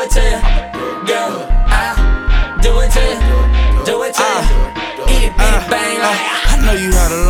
it to you. Girl, I do it to you. Do it to you. Eat it, beat it, bang like. I know you had a